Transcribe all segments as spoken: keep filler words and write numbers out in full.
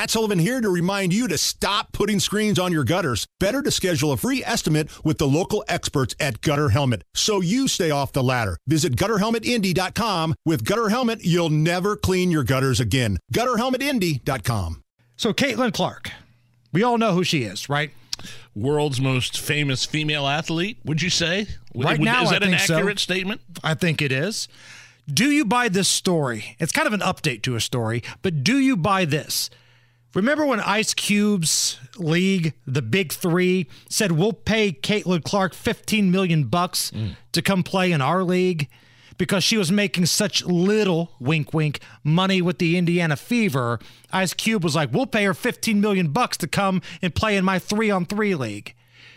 Matt Sullivan here to remind you to stop putting screens on your gutters. Better to schedule a free estimate with the local experts at Gutter Helmet so you stay off the ladder. Visit gutter helmet indy dot com. With Gutter Helmet, you'll never clean your gutters again. gutter helmet indy dot com. So Caitlin Clark, we all know who she is, right? World's most famous female athlete, would you say? Right would, now, is I that an think so. accurate statement? I think it is. Do you buy this story? It's kind of an update to a story, but do you buy this? Remember when Ice Cube's league, the Big Three, said we'll pay Caitlin Clark fifteen million bucks mm. to come play in our league because she was making such little, wink, wink, money with the Indiana Fever? Ice Cube was like, we'll pay her fifteen million bucks to come and play in my three-on-three league.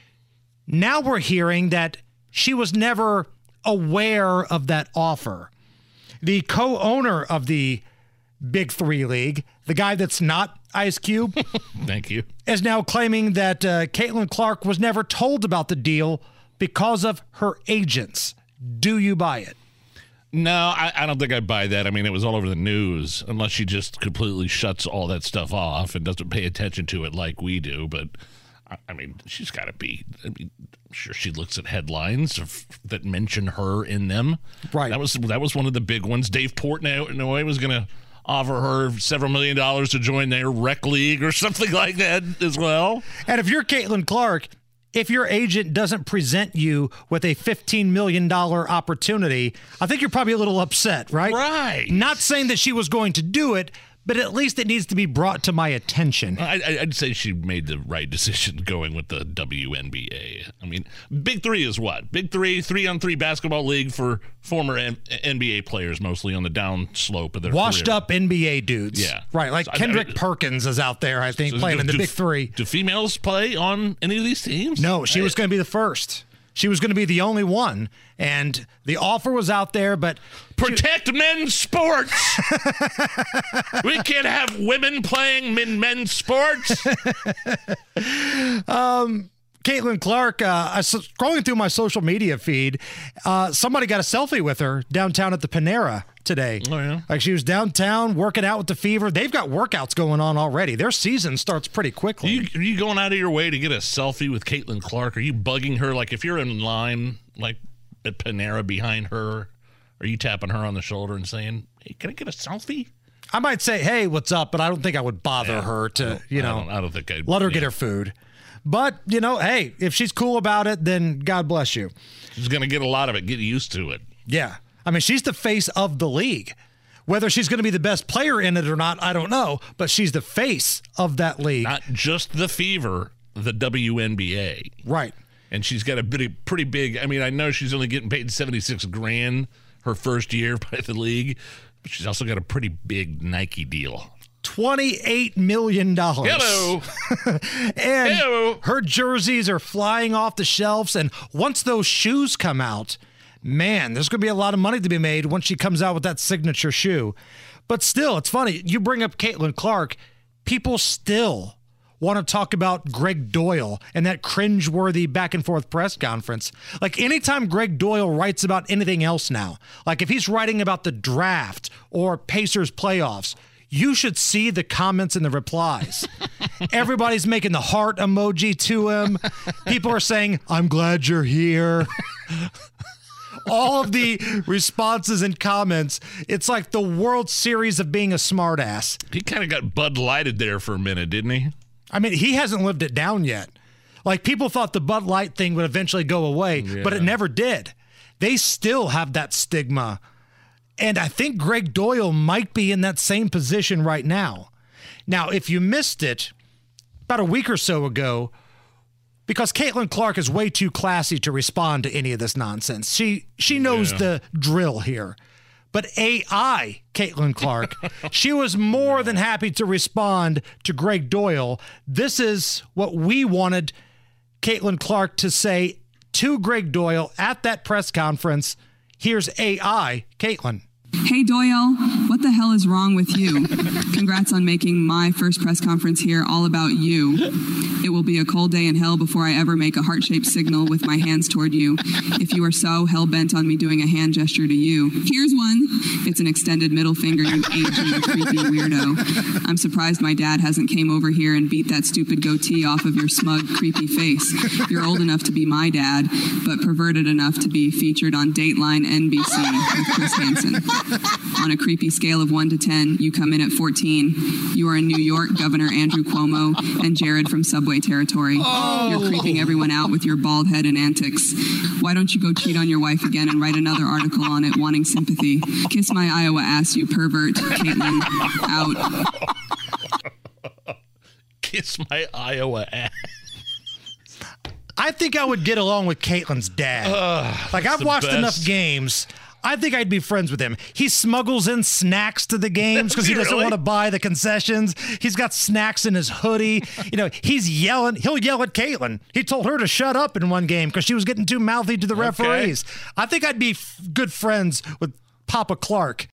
Now we're hearing that she was never aware of that offer. The co-owner of the Big Three League, the guy that's not Ice Cube, thank you, is now claiming that uh, Caitlin Clark was never told about the deal because of her agents. Do you buy it? No, I, I don't think I buy that. I mean, it was all over the news, unless she just completely shuts all that stuff off and doesn't pay attention to it like we do. But, I, I mean, she's got to be, I mean, I'm sure she looks at headlines of, that mention her in them. Right. That was that was one of the big ones. Dave Portnoy was going to offer her several million dollars to join their rec league or something like that as well. And if you're Caitlin Clark, if your agent doesn't present you with a fifteen million dollars opportunity, I think you're probably a little upset, right? Right. Not saying that she was going to do it, but at least it needs to be brought to my attention. I, I'd say she made the right decision going with the W N B A. I mean, Big Three is what? Big Three, three-on-three basketball league for former N- NBA players, mostly on the down slope of their Washed career. up N B A dudes. Yeah. Right, like So, Kendrick I, I, Perkins is out there, I think, so playing do, in the do, Big Three. Do females play on any of these teams? No, she was going to be the first. She was going to be the only one, and the offer was out there, but... Protect she- men's sports! We can't have women playing in men's sports! um... Caitlin Clark, uh, I was scrolling through my social media feed. Uh, somebody got a selfie with her downtown at the Panera today. Oh, yeah? Like she was downtown working out with the Fever. They've got workouts going on already. Their season starts pretty quickly. Are you, are you going out of your way to get a selfie with Caitlin Clark? Are you bugging her? Like if you're in line, like at Panera behind her, are you tapping her on the shoulder and saying, hey, can I get a selfie? I might say, hey, what's up? But I don't think I would bother yeah. her to, you know, I don't, I don't think I'd let her yeah. get her food. But, you know, hey, if she's cool about it, then God bless you. She's going to get a lot of it. Get used to it. Yeah. I mean, she's the face of the league. Whether she's going to be the best player in it or not, I don't know. But she's the face of that league. Not just the Fever, the W N B A. Right. And she's got a pretty, pretty big, I mean, I know she's only getting paid seventy-six grand her first year by the league, but she's also got a pretty big Nike deal. twenty-eight million dollars. Hello. and Hello. Her jerseys are flying off the shelves. And once those shoes come out, man, there's going to be a lot of money to be made once she comes out with that signature shoe. But still, it's funny. You bring up Caitlin Clark, people still want to talk about Greg Doyle and that cringeworthy back and forth press conference. Like anytime Greg Doyle writes about anything else now, like if he's writing about the draft or Pacers playoffs, you should see the comments and the replies. Everybody's making the heart emoji to him. People are saying, I'm glad you're here. All of the responses and comments, it's like the World Series of being a smartass. He kind of got Bud Lighted there for a minute, didn't he? I mean, he hasn't lived it down yet. Like people thought the Bud Light thing would eventually go away, yeah. but it never did. They still have that stigma. And I think Greg Doyle might be in that same position right now. Now, if you missed it about a week or so ago, because Caitlin Clark is way too classy to respond to any of this nonsense. She she knows yeah. the drill here. But A I, Caitlin Clark, she was more than happy to respond to Greg Doyle. This is what we wanted Caitlin Clark to say to Greg Doyle at that press conference. Here's A I, Caitlin. Hey Doyle, what the hell is wrong with you? Congrats on making my first press conference here all about you. It will be a cold day in hell before I ever make a heart-shaped signal with my hands toward you, if you are so hell-bent on me doing a hand gesture to you. Here's one. It's an extended middle finger, you aging, creepy weirdo. I'm surprised my dad hasn't came over here and beat that stupid goatee off of your smug, creepy face. You're old enough to be my dad, but perverted enough to be featured on Dateline N B C with Chris Hansen. On a creepy scale of one to ten, you come in at fourteen. You are in New York, Governor Andrew Cuomo and Jared from Subway Territory. Oh. You're creeping everyone out with your bald head and antics. Why don't you go cheat on your wife again and write another article on it wanting sympathy? Kiss my Iowa ass, you pervert. Caitlin, out. Kiss my Iowa ass. I think I would get along with Caitlin's dad. Uh, like, I've watched best. enough games. I think I'd be friends with him. He smuggles in snacks to the games because he doesn't really? want to buy the concessions. He's got snacks in his hoodie. You know, he's yelling. He'll yell at Caitlin. He told her to shut up in one game because she was getting too mouthy to the referees. Okay. I think I'd be f- good friends with Papa Clark.